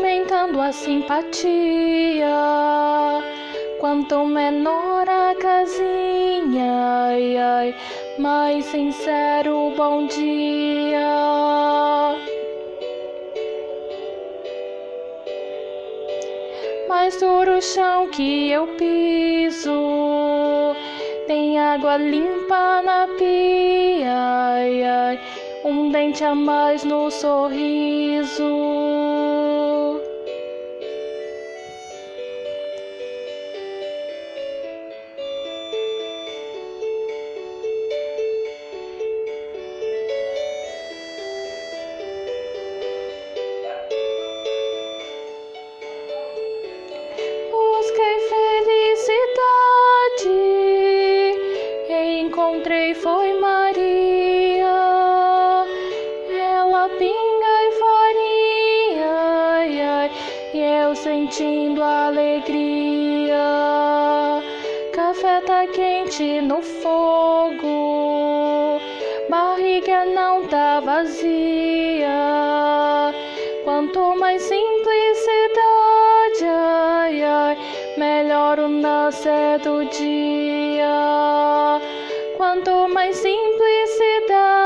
aumentando a simpatia. Quanto menor a casinha, ai, ai, mais sincero bom dia. Mais duro o chão que eu piso, tem água limpa na pia, ai, ai, um dente a mais no sorriso. Busquei felicidade, encontrei foi Maria. Ela pinga e farinha, ai, ai, e eu sentindo alegria. Café tá quente no fogo, barriga não tá vazia. Quanto mais simplicidade, ai, ai, melhor o nascer do dia. Quanto mais simplicidade,